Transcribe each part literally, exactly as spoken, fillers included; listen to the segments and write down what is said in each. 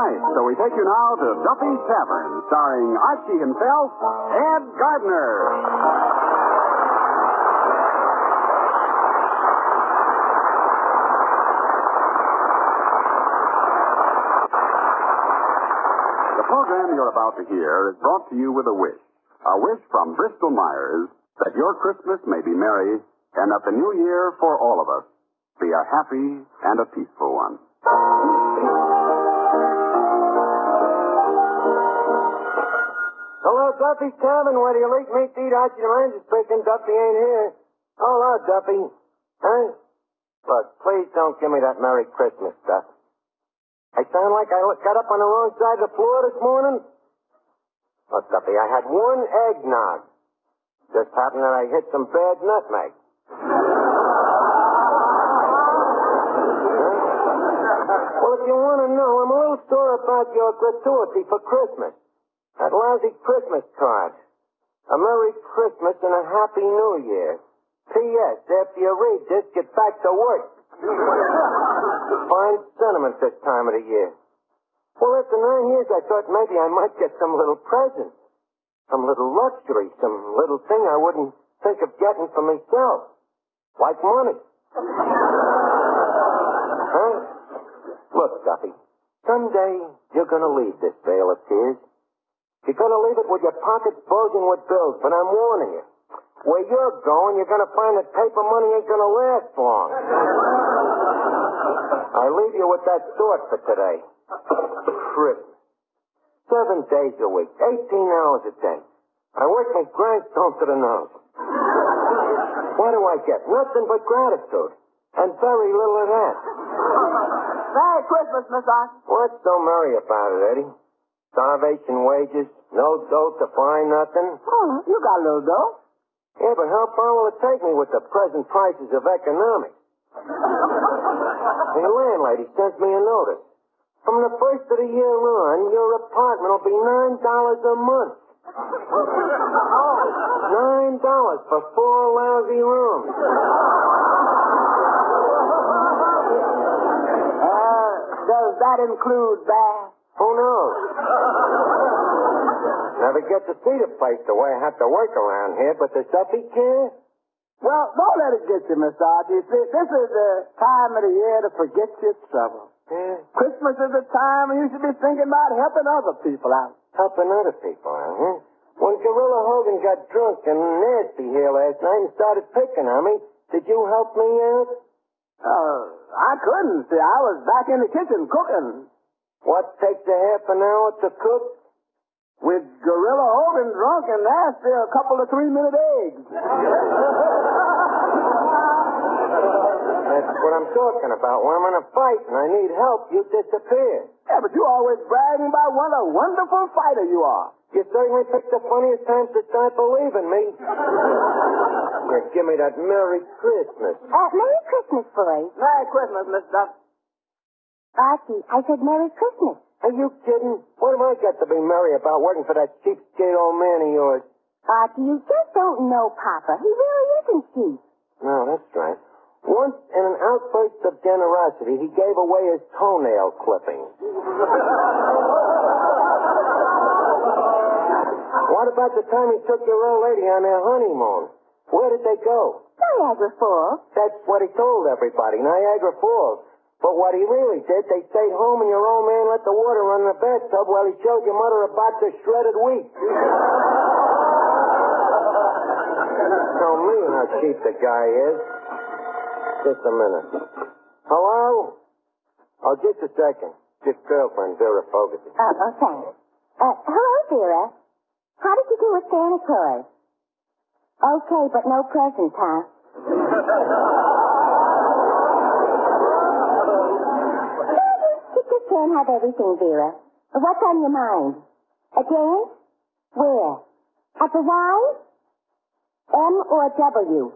right, so we take you now to Duffy's Tavern, starring Archie himself, Ed Gardner. The program you're about to hear is brought to you with a wish. A wish from Bristol Myers that your Christmas may be merry and that the new year for all of us be a happy and a peaceful one. Hello, Duffy's Tavern. Where do you like me to eat? Archie the Ranger speaking. Duffy ain't here. Hello, Duffy. Huh? Look, please don't give me that Merry Christmas stuff. I sound like I got up on the wrong side of the floor this morning? Look, Duffy, I had one eggnog. Just happened that I hit some bad nutmeg. Well, if you want to know, I'm a little sore about your gratuity for Christmas. That lousy Christmas card. A Merry Christmas and a Happy New Year. P S. After you read this, get back to work. Fine sentiment this time of the year. Well, after nine years, I thought maybe I might get some little present. Some little luxury, some little thing I wouldn't think of getting for myself. Like money. Huh? Look, Duffy, someday you're going to leave this vale of tears. You're going to leave it with your pockets bulging with bills, but I'm warning you. Where you're going, you're going to find that paper money ain't going to last long. I leave you with that thought for today. Christmas. Seven days a week, eighteen hours a day. I work my grindstone to the nose. What do I get? Nothing but gratitude. And very little of that. Merry Christmas, Miss Archie. What's so merry about it, Eddie? Starvation wages, no dough to buy nothing. Oh, you got a little dough. Yeah, but how far will it take me with the present prices of economics? The landlady sent me a notice. From the first of the year on, your apartment will be nine dollars a month. Nine dollars for four lousy rooms. Uh, does that include bath? Who knows? Never get to see the place the way I have to work around here, but does Duffy care? Well, don't let it get you, Miss Archie. See, this is the time of the year to forget your trouble. Yeah. Christmas is the time when you should be thinking about helping other people out. Helping other people out, huh? When Gorilla Hogan got drunk and nasty here last night and started picking on me, did you help me out? Uh, I couldn't. See, I was back in the kitchen cooking. What takes a half an hour to cook? With Gorilla Hogan drunk and nasty, a couple of three-minute eggs. That's what I'm talking about. When I'm in a fight and I need help, you disappear. Yeah, but you always bragging about what a wonderful fighter you are. You certainly picked the funniest times to start believing me. Here, give me that Merry Christmas. Uh, Merry Christmas, boys. Merry Christmas, Miss Duff. Archie, I said Merry Christmas. Are you kidding? What have I got to be merry about working for that cheapskate old man of yours? Archie, you just don't know Papa. He really isn't cheap. No, that's right. Once, in an outburst of generosity, he gave away his toenail clippings. What about the time he took your old lady on their honeymoon? Where did they go? Niagara Falls. That's what he told everybody, Niagara Falls. But what he really did, they stayed home and your old man let the water run in the bathtub while he showed your mother a box of shredded wheat. Tell me how cheap the guy is. Just a minute. Hello? Oh, just a second. Just girlfriend, Vera Fogarty. Oh, oh, thanks. Uh, hello, Vera. How did you do with Santa Claus? Okay, but no present, huh? You just can't have everything, Vera. What's on your mind? A dance? Where? At the Y? M or W?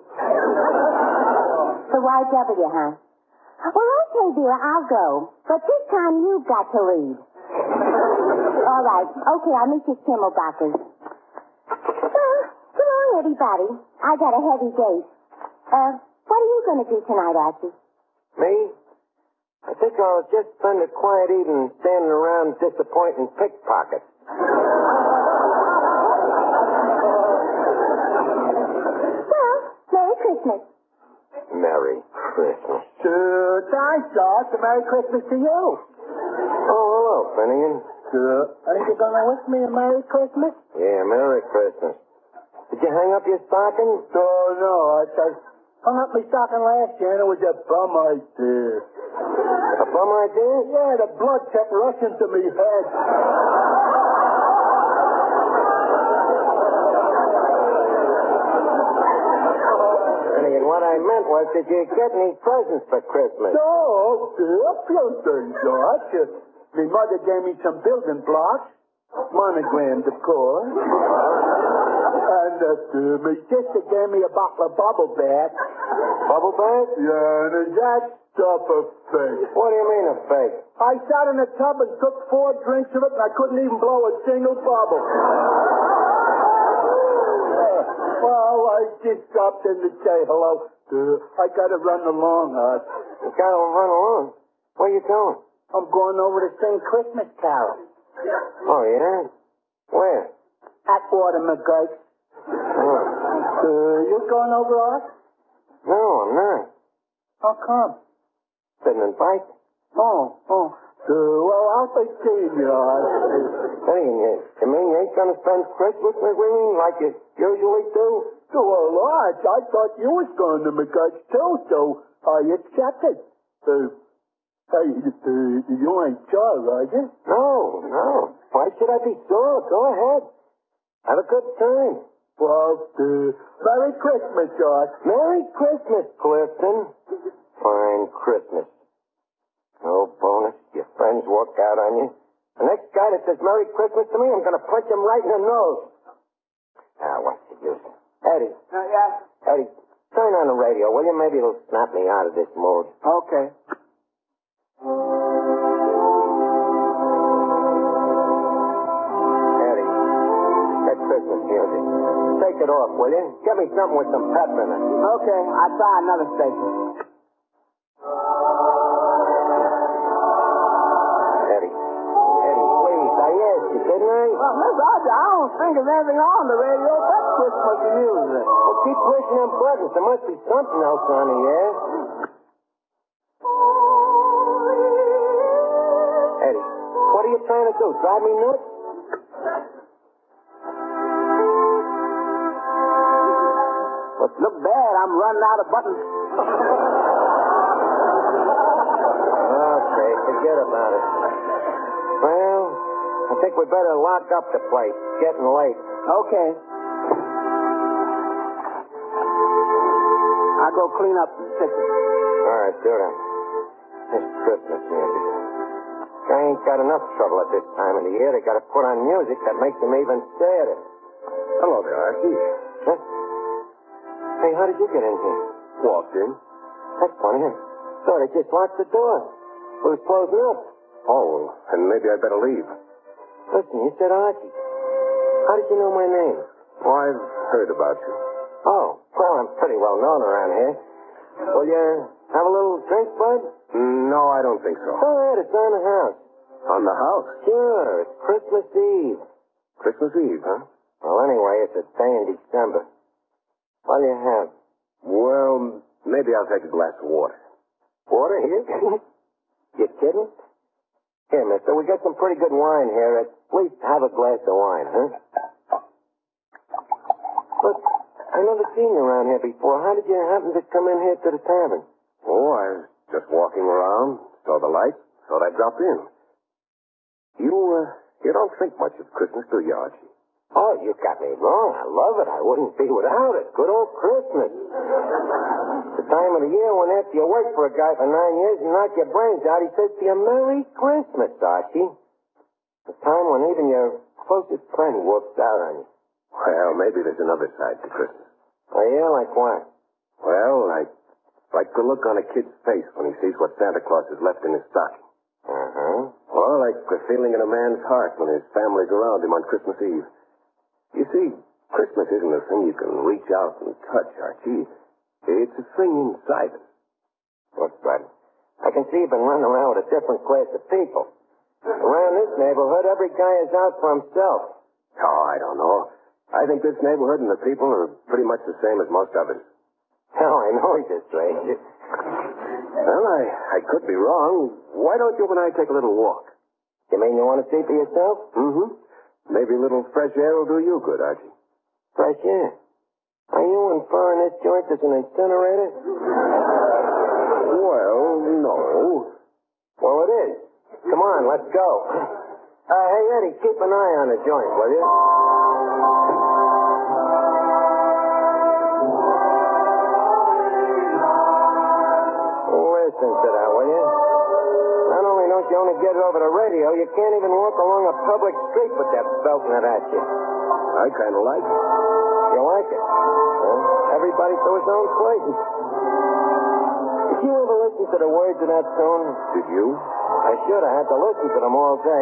The Y W, huh? Well, okay, Vera, I'll go. But this time you've got to lead. All right. Okay, I'll meet you at Kimmelbacher's. Uh, come on, everybody. I got a heavy date. Uh, what are you going to do tonight, Archie? Me? I think I'll just spend a quiet evening standing around disappointing pickpockets. Well, Merry Christmas. Merry Christmas. Uh, thanks, George. A Merry Christmas to you. Oh, hello, Finnegan. Uh, ain't you gonna wish me a Merry Christmas? Yeah, Merry Christmas. Did you hang up your stocking? No, no. I, I hung up my stocking last year and it was a bum idea. A bum idea? Yeah, the blood kept rushing to me head. Finnegan, what I meant was, did you get any presents for Christmas? So, uh, a few things, George. Uh, my mother gave me some building blocks, monogrammed, of course. And uh, uh, my sister gave me a bottle of bubble bath. Bubble bath? Yeah, and is that stuff a fake? What do you mean a fake? I sat in the tub and took four drinks of it, and I couldn't even blow a single bubble. Uh, well, I just stopped in to say hello. Uh, I gotta run along, Art. You gotta run along. Where you going? I'm going over to sing Christmas carol. Oh, yeah? Where? Atwater McGurk. Oh. Uh, you going over, Art? No, I'm not. How come? Didn't invite me. Oh, oh. Uh, well, I'll be seeing you, Art. Finnegan, you, you mean you ain't gonna spend Christmas with me like you usually do? Well, Art, I thought you was going to McGurk too, so I accepted. Uh, hey, uh, you ain't sure, are you? No, no. Why should I be sore? Go ahead. Have a good time. Well, uh, Merry Christmas, George. Merry Christmas, Clifton. Fine Christmas. No bonus. Your friends walk out on you. The next guy that says Merry Christmas to me, I'm going to punch him right in the nose. Ah, what's the use? Eddie. Uh, yeah? Eddie, turn on the radio, will you? Maybe it'll snap me out of this mood. Okay. Eddie, that Christmas music. Take it off, will you? Get me something with some pep in it. Okay, I'll try another station. Eddie. Eddie, please, I asked you, didn't I? Well, Miss Archie, I don't think there's anything on the radio but Christmas music. Well, keep pushing them buttons. There must be something else on the air. Eddie, what are you trying to do? Drive me nuts? But look bad, I'm running out of buttons. Okay, forget about it. Well, I think we better lock up the place. It's getting late. Okay. I'll go clean up and fix it. All right, do that. This Christmas music. I ain't got enough trouble at this time of the year. They got to put on music that makes them even sadder. Hello there, Archie. Huh? Hey, how did you get in here? Walked in. That's funny. I thought I just locked the door. It was closing up. Oh, and maybe I'd better leave. Listen, you said Archie. How did you know my name? Oh, I've heard about you. Oh, well, I'm pretty well known around here. Will you have a little drink, bud? No, I don't think so. Go ahead, it's on the house. On the house? Sure, it's Christmas Eve. Christmas Eve, huh? Well, anyway, it's a day in December. What'll you have? Well, maybe I'll take a glass of water. Water here? You kidding? Here, mister, we got some pretty good wine here. At least have a glass of wine, huh? Look, I never seen you around here before. How did you happen to come in here to the tavern? Oh, I was just walking around, saw the lights, thought I'd drop in. You, uh, you don't think much of Christmas, do you, Archie? Oh, you got me wrong. I love it. I wouldn't be without it. Good old Christmas. The time of the year when after you work for a guy for nine years and knock your brains out, he says to you, Merry Christmas, Archie. The time when even your closest friend walks out on you. Well, maybe there's another side to Christmas. Oh, yeah? Like what? Well, like, like the look on a kid's face when he sees what Santa Claus has left in his stocking. Uh-huh. Or like the feeling in a man's heart when his family's around him on Christmas Eve. You see, Christmas isn't a thing you can reach out and touch, Archie. It's a thing inside us. What's that? I I can see you've been running around with a different class of people. Around this neighborhood, every guy is out for himself. Oh, I don't know. I think this neighborhood and the people are pretty much the same as most others. Hell, I know he's a stranger. Well, I, I could be wrong. Why don't you and I take a little walk? You mean you want to see for yourself? Mm-hmm. Maybe a little fresh air will do you good, Archie. Fresh air? Are you inferring this joint is an incinerator? Well, no. Well, it is. Come on, let's go. Uh, hey, Eddie, keep an eye on the joint, will you? Listen to that, will you? Not only don't you only get it over the radio, you can't even walk along a public street with that belting it at you. I kind of like it. You like it? Well, everybody to his own place. Did you ever listen to the words of that tune? Did you? I should have had to listen to them all day.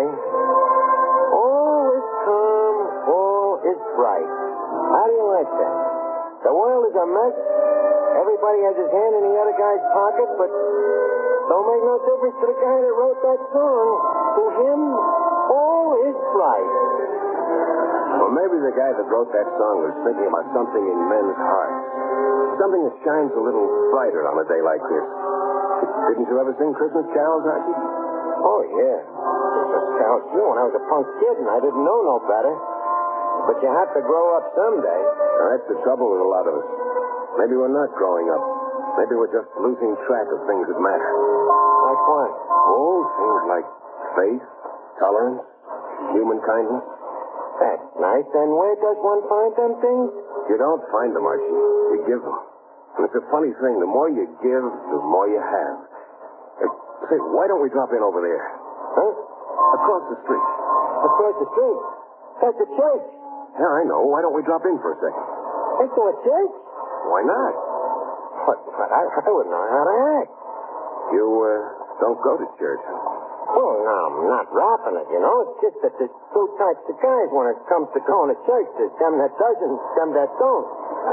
All is calm, all is bright. How do you like that? The world is a mess. Everybody has his hand in the other guy's pocket, but don't make no difference to the guy that wrote that song. To him, all is bright. Well, maybe the guy that wrote that song was thinking about something in men's hearts. Something that shines a little brighter on a day like this. Didn't you ever sing Christmas carols, Archie? Oh, yeah. Christmas carols, too, when I was a punk kid and I didn't know no better. But you have to grow up someday. Now, that's the trouble with a lot of us. Maybe we're not growing up. Maybe we're just losing track of things that matter. Like what? Oh, things like faith, tolerance, human kindness. That's nice. And where does one find them things? You don't find them, Archie. You give them. And it's a funny thing. The more you give, the more you have. Hey, say, why don't we drop in over there? Huh? Across the street. Across the street? That's a church. Yeah, I know. Why don't we drop in for a second? Into a church? Why not? But, but I, I wouldn't know how to act. You, uh, don't go to church, huh? Well, no, I'm not rapping it, you know. It's just that there's two types of guys when it comes to going to church. There's them that does and them that don't.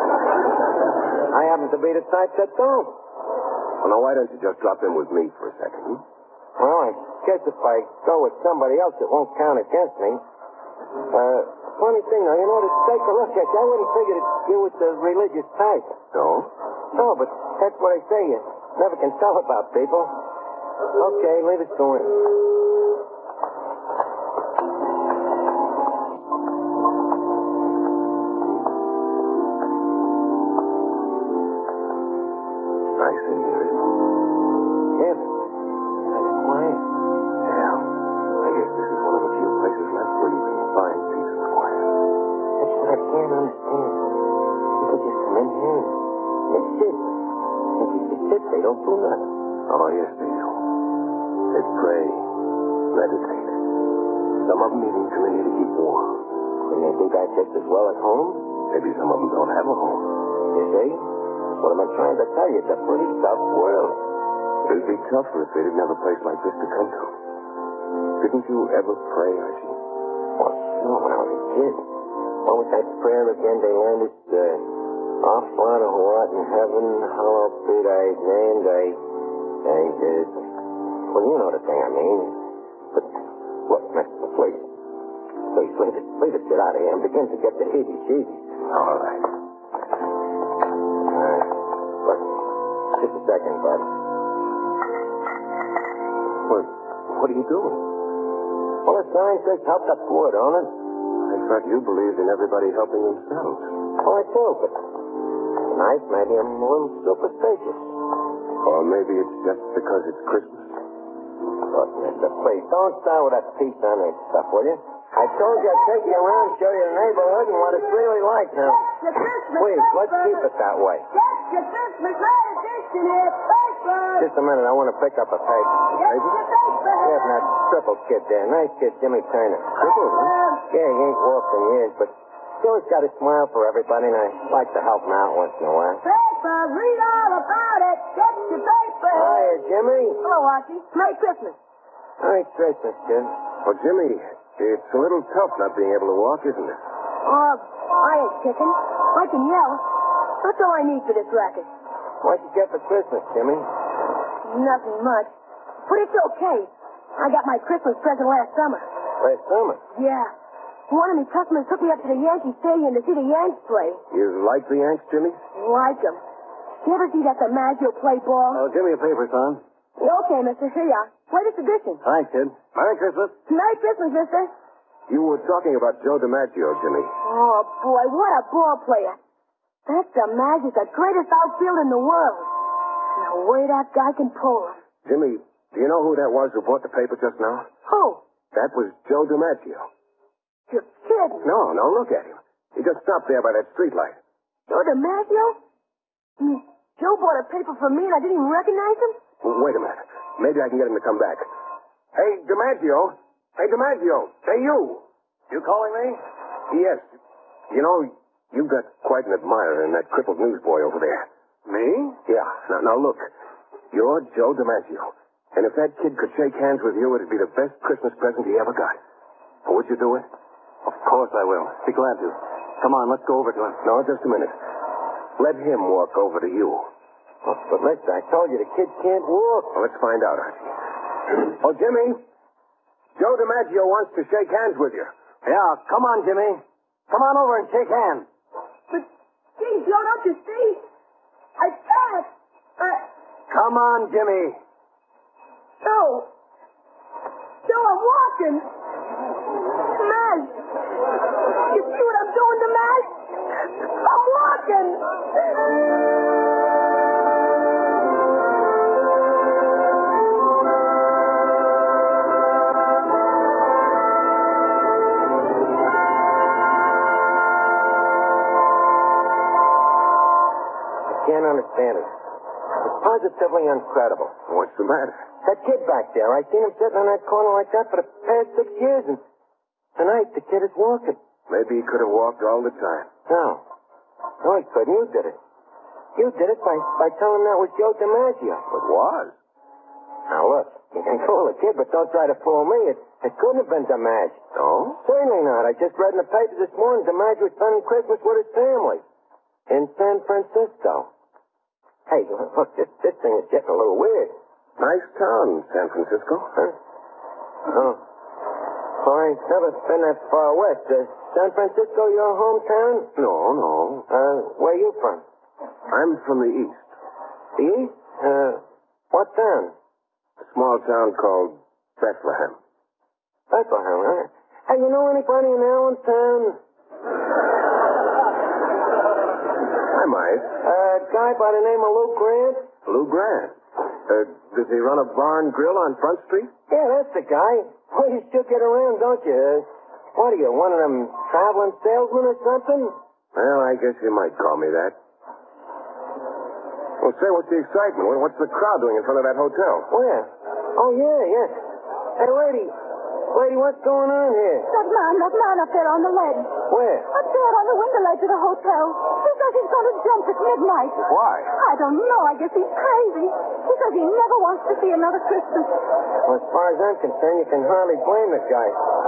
I happen to be the type that don't. Well, now, why don't you just drop in with me for a second, hmm? Well, I guess if I go with somebody else, it won't count against me. Uh, funny thing, though, you know, to take a look at you, I wouldn't figure that you was the religious type. No? No, but that's what I say. You never can tell about people. Okay, leave us go in. Nice in here, isn't it? Yeah, that's quiet. Yeah. I guess this is one of the few places left where you can find peace and quiet. That's what I can't understand. People just come in here and they sit. And if they sit, they don't do nothing. Oh, yes, they do. They pray, meditate. Some of them even come in here to keep warm. Couldn't they do that just as well at home? Maybe some of them don't have a home. You see? What am I trying to tell you? It's a pretty tough world. It'd be tougher if they didn't have a place like this to come to. Didn't you ever pray, Archie? Well, sure, when I was a kid. What was that prayer again they learned? It's, uh, Our Father who art in heaven, hallowed be thy name, thy, thy, uh, well, you know the thing I mean. But, look, mister, please. Please, leave it, leave it, get out of here. I'm beginning to get the heebie-jeebies. All right. Uh, look, just a second, bud. What, what are you doing? Well, the sign says help the poor, don't it? I thought you believed in everybody helping themselves. Oh, I do, but tonight maybe I'm a little superstitious. Or maybe it's just because it's Christmas. Look, mister, please, don't start with that peace on it stuff, will you? I told you I'd take you around, show you the neighborhood and what it's really like now. Your Christmas Please, paper. let's keep it that way. Get your Christmas light edition here, paper. Just a minute, I want to pick up a paper. Get your paper. Yeah, from that triple kid there. Nice kid, Jimmy Turner. Triple, huh? Yeah, he ain't walked in years, but he's always got a smile for everybody, and I like to help him out once in a while. Paper, read all about it. Get your paper. Hiya, Jimmy. Hello, Archie. Merry Christmas. Merry Christmas, kid. Well, Jimmy, it's a little tough not being able to walk, isn't it? Oh, I ain't kicking. I can yell. That's all I need for this racket. What'd you get for Christmas, Jimmy? Nothing much. But it's okay. I got my Christmas present last summer. Last summer? Yeah. One of my customers took me up to the Yankee Stadium to see the Yanks play. You like the Yanks, Jimmy? Like 'em. You ever see that DiMaggio play ball? Oh, give me a paper, son. Okay, mister. Here you are. Latest edition. Thanks, kid. Merry Christmas. Merry Christmas, mister. You were talking about Joe DiMaggio, Jimmy. Oh, boy, what a ball player. That DiMaggio's the greatest outfielder in the world. And the way that guy can pull him. Jimmy, do you know who that was who bought the paper just now? Who? That was Joe DiMaggio. You're kidding. No, no, look at him. He just stopped there by that streetlight. Joe DiMaggio? I mean, Joe bought a paper for me and I didn't even recognize him? Well, wait a minute. Maybe I can get him to come back. Hey, DiMaggio. Hey, DiMaggio. Hey, you. You calling me? Yes. You know, you've got quite an admirer in that crippled newsboy over there. Me? Yeah. Now, now look. You're Joe DiMaggio. And if that kid could shake hands with you, it'd be the best Christmas present he ever got. Would you do it? Of course I will. Be glad to. Come on, let's go over to him. No, just a minute. Let him walk over to you. Oh, but listen, I told you the kid can't walk. Well, let's find out, Archie. Oh, Jimmy. Joe DiMaggio wants to shake hands with you. Yeah, come on, Jimmy. Come on over and shake hands. But, gee, Joe, don't you see? I can't. I... Come on, Jimmy. Joe. Joe, I'm walking. Maz. You see what I'm doing to Maz? I'm walking. I can't understand it. It's positively incredible. What's the matter? That kid back there, I seen him sitting in that corner like that for the past six years, and tonight the kid is walking. Maybe he could have walked all the time. No. No, he couldn't. You did it. You did it by, by telling him that was Joe DiMaggio. It was. Now, look, you can fool a kid, but don't try to fool me. It, it couldn't have been DiMaggio. No? Certainly not. I just read in the paper this morning DiMaggio was spending Christmas with his family in San Francisco. Hey, look, this, this thing is getting a little weird. Nice town, San Francisco. Huh? Oh. Well, I ain't never been that far west. Uh, San Francisco your hometown? No, no. Uh, where you from? I'm from the east. The east? Uh, what town? A small town called Bethlehem. Bethlehem, huh? Hey, you know anybody in Allentown? I might. Uh, a guy by the name of Lou Grant? Lou Grant. Uh, does he run a bar and grill on Front Street? Yeah, that's the guy. Well, you still get around, don't you? Uh, what are you, one of them traveling salesmen or something? Well, I guess you might call me that. Well, say, what's the excitement? What- What's the crowd doing in front of that hotel? Where? Oh, yeah, yeah. Hey, lady. Lady, what's going on here? That man, that man up there on the ledge. Where? Up there on the window ledge of the hotel. He says he's going to jump at midnight. Why? I don't know. I guess he's crazy. He says he never wants to see another Christmas. Well, as far as I'm concerned, you can hardly blame the guy.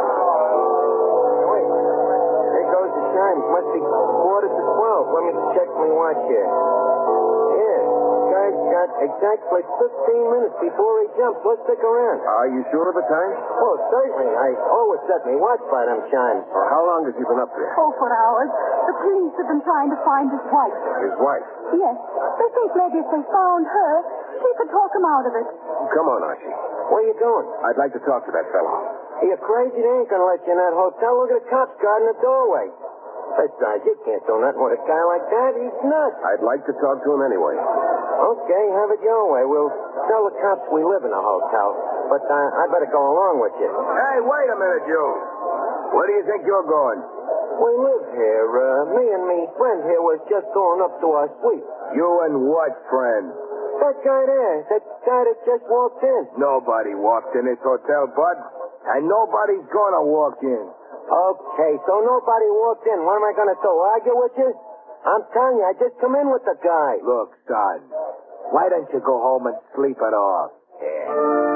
Wait. There goes the chime. It must be quarter to twelve. Let me check my watch here. Yeah, the guy's got exactly fifteen minutes before he jumps. Let's stick around. Are you sure of the time? Oh, certainly. I always set my watch by them chimes. Well, how long has he been up there? Oh, for hours. The police have been trying to find his wife. His wife. Yes. They think maybe if they found her, he could talk him out of it. Come on, Archie. Where you going? I'd like to talk to that fellow. Are you crazy? They ain't gonna let you in that hotel. Look at the cops guarding the doorway. Besides, you can't do nothing with a guy like that. He's nuts. I'd like to talk to him anyway. Okay, have it your way. We'll tell the cops we live in a hotel. But uh, I better go along with you. Hey, wait a minute, you. Where do you think you're going? We live here. Uh, me and me friend here was just going up to our suite. You and what friend? That guy there. That guy that just walked in. Nobody walked in this hotel, Bud. And nobody's gonna walk in. Okay, so nobody walked in. What am I going to do? Argue with you? I'm telling you, I just come in with the guy. Look, son, why don't you go home and sleep it off? Yeah.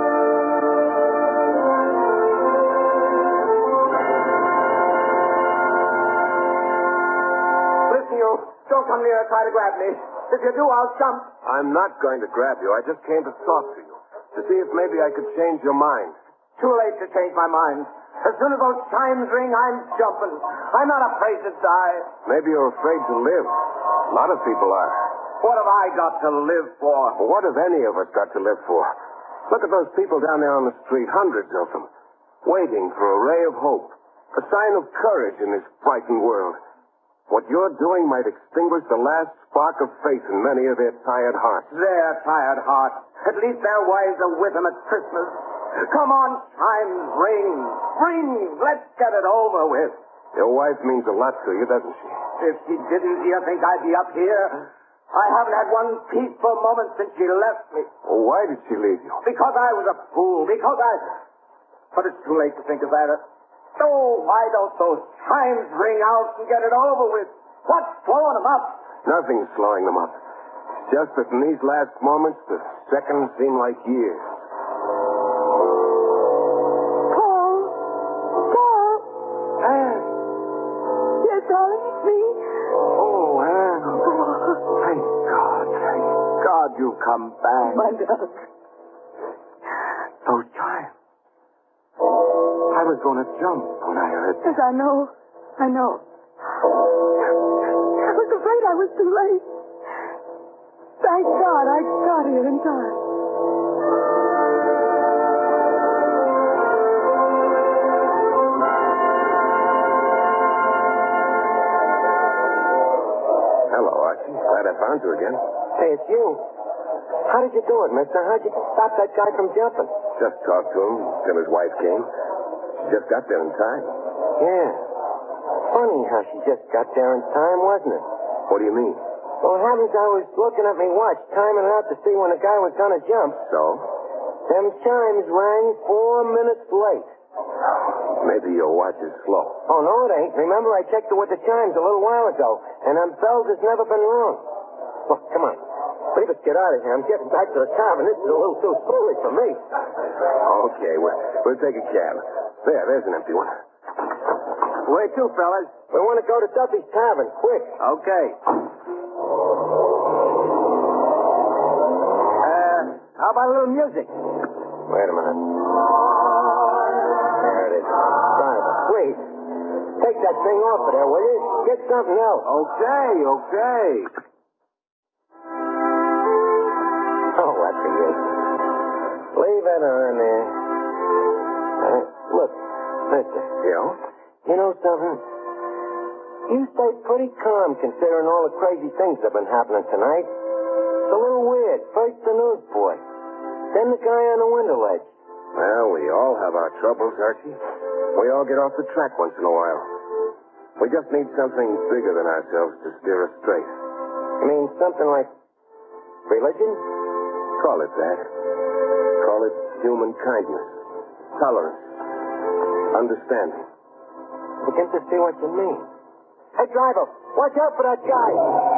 Listen, you. Don't come near and try to grab me. If you do, I'll jump. I'm not going to grab you. I just came to talk to you. To to see if maybe I could change your mind. Too late to change my mind. As soon as those chimes ring, I'm jumping. I'm not afraid to die. Maybe you're afraid to live. A lot of people are. What have I got to live for? What have any of us got to live for? Look at those people down there on the street, hundreds of them, waiting for a ray of hope, a sign of courage in this frightened world. What you're doing might extinguish the last spark of faith in many of their tired hearts. Their tired hearts. At least their wives are with them at Christmas. Come on, chimes, ring. Ring. Let's get it over with. Your wife means a lot to you, doesn't she? If she didn't, do you think I'd be up here? I haven't had one peaceful moment since she left me. Well, why did she leave you? Because I was a fool. Because I... But it's too late to think of that. Oh, why don't those chimes ring out and get it over with? What's slowing them up? Nothing's slowing them up. It's just that in these last moments, the seconds seem like years. Paul? Paul? Anne. Yes, darling, it's me. Oh, Anne. Thank God. Thank God you've come back. My love. Those chimes. I was going to jump when I heard Yes, I know. I know. I was afraid I was too late. Thank God I got here in time. Hello, Archie. Glad I found you again. Hey, it's you. How did you do it, mister? How'd you stop that guy from jumping? Just talked to him till his wife came. She just got there in time. Yeah. Funny how she just got there in time, wasn't it? What do you mean? Well, it happens I was looking at my watch, timing it out to see when the guy was going to jump. So? Them chimes rang four minutes late. Maybe your watch is slow. Oh, no, it ain't. Remember, I checked it with the chimes a little while ago, and them bells has never been wrong. Look, come on. Leave us get out of here. I'm getting back to the cabin. This is a little too slowly for me. Okay, we'll, we'll take a cab. There, there's an empty one. Where to, fellas? We want to go to Duffy's Tavern, quick. Okay. Uh, how about a little music? Wait a minute. There it is. Driver, please. Take that thing off of there, will you? Get something else. Okay, okay. Oh, what the is. Leave it on there. Uh, look, mister. Yeah? You know something? You stay pretty calm considering all the crazy things that have been happening tonight. It's a little weird. First the newsboy, then the guy on the window ledge. Well, we all have our troubles, Archie. We all get off the track once in a while. We just need something bigger than ourselves to steer us straight. I mean, something like religion? Call it that. Call it human kindness, tolerance, understanding. Begin to see what you mean. Hey, driver, watch out for that guy.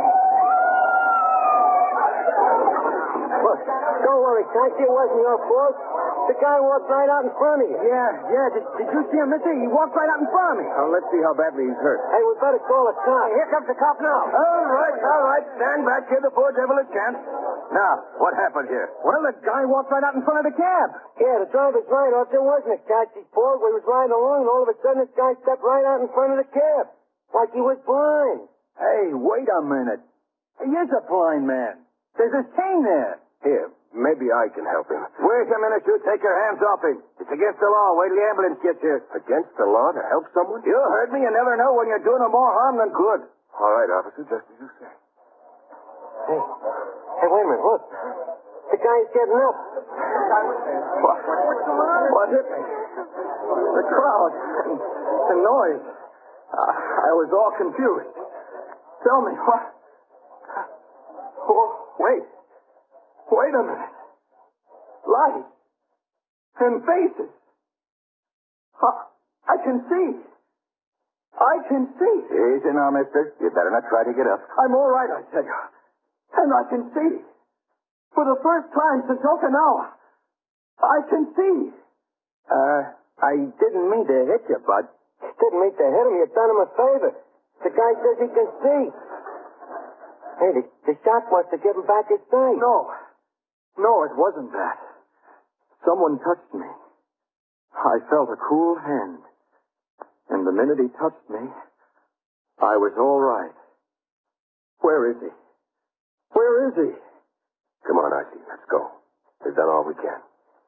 Look, don't worry, taxi. It wasn't your fault. The guy walked right out in front of you. Yeah, yeah. Did, did you see him, mister? He walked right out in front of me. Now, let's see how badly he's hurt. Hey, we better call a cop. Here comes the cop now. All right, all right. Stand back. Give the poor devil a chance. Now, what happened here? Well, the guy walked right out in front of the cab. Yeah, the driver's right. Off there wasn't a taxi's fault. We was riding along, and all of a sudden this guy stepped right out in front of the cab. Like he was blind. Hey, wait a minute. He is a blind man. There's a chain there. Here, maybe I can help him. Wait a minute, you take your hands off him. It's against the law. Wait till the ambulance gets here. Against the law to help someone? You heard me. You never know when you're doing them more harm than good. All right, officer, just as you say. Hey, hey, wait a minute, look. The guy's getting up. What? What hit me? The crowd. And the noise. Uh, I was all confused. Tell me, what? Oh, wait. Wait a minute. Lights. And faces. Uh, I can see. I can see. Easy now, mister. You better not try to get up. I'm all right, I tell you. And I can see. For the first time since Okinawa, I can see. Uh, I didn't mean to hit you, bud. Didn't mean to hit him. You done him a favor. The guy says he can see. Hey, the, the shot must have given back his sight. No. No, it wasn't that. Someone touched me. I felt a cool hand. And the minute he touched me, I was all right. Where is he? Where is he? Come on, Archie. Let's go. We've done all we can.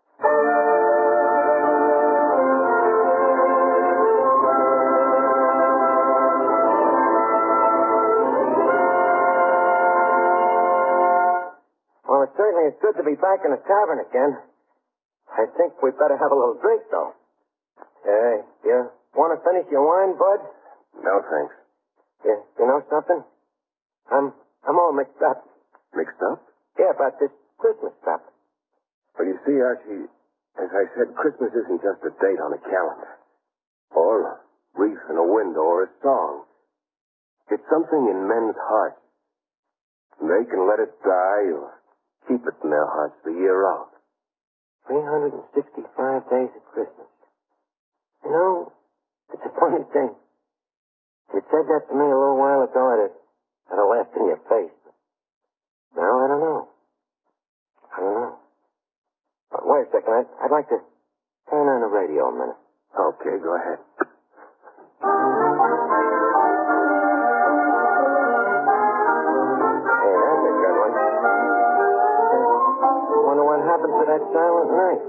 Well, it certainly is good to be back in the tavern again. I think we'd better have a little drink, though. Hey, you want to finish your wine, Bud? No, thanks. You, you know something? I'm I'm all mixed up. Mixed up? Yeah, about this Christmas stuff. Well, you see, Archie, as I said, Christmas isn't just a date on a calendar. Or a wreath in a window or a song. It's something in men's hearts. They can let it die or keep it in their hearts the year round. three hundred sixty-five days of Christmas. You know, it's a funny thing. If you said that to me a little while ago, I'd have, I'd have laughed in your face. Now, I don't know. I don't know. But wait a second. I'd, I'd like to turn on the radio a minute. Okay, go ahead. Hey, that's a good one. I wonder what happened to that silent night.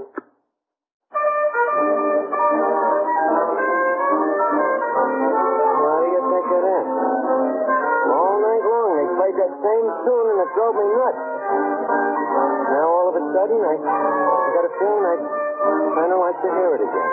What do you think of that? All night long they played that same tune and it drove me nuts. Now all of a sudden I, I got a feeling I'd kind of like to hear it again.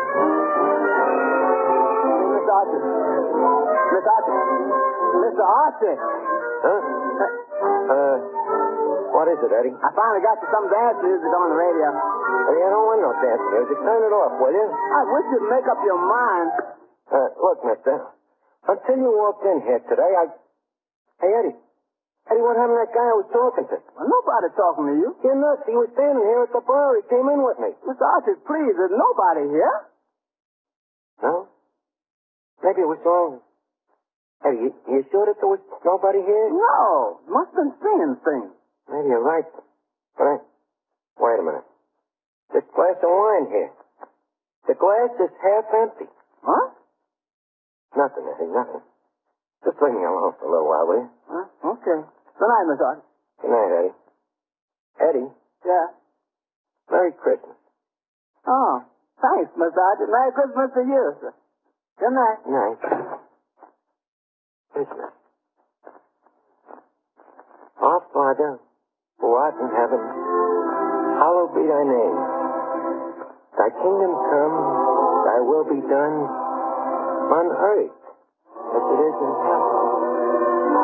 Miss Archie. Miss Archie. Mister Archie. Huh? Uh, what is it, Eddie? I finally got you some dance music on the radio. Eddie, I don't want no dance music. Turn it off, will you? I wish you'd make up your mind. Uh, look, mister, until you walked in here today, I... Hey, Eddie. Eddie, what happened to that guy I was talking to? Well, nobody talking to you. You're nuts. He was standing here at the bar. He came in with me. Mister Archie, please, there's nobody here. No? Maybe it was wrong. Eddie, you, you sure that there was nobody here? No, must have been seeing things. Maybe you're right. But I... Wait a minute. This glass of wine here. The glass is half empty. Huh? Nothing, Eddie, nothing. Just leave me alone for a little while, will you? Huh? Okay. Good night, Miss Archie. Good night, Eddie. Eddie, Yeah. Merry Christmas. Oh, thanks, Miss Archie. Merry Christmas to you, sir. Good night. Good night. Christmas. Our Father, who art in heaven, hallowed be thy name. Thy kingdom come, thy will be done, on earth as it is in heaven.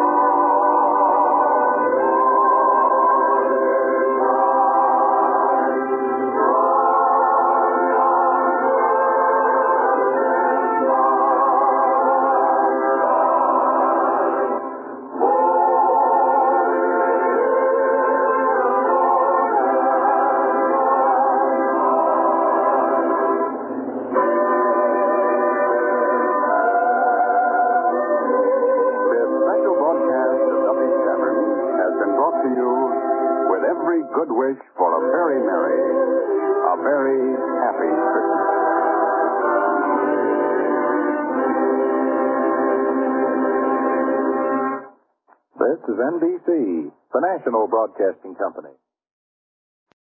Good wish for a very merry, a very happy Christmas. This is N B C, the national broadcasting company.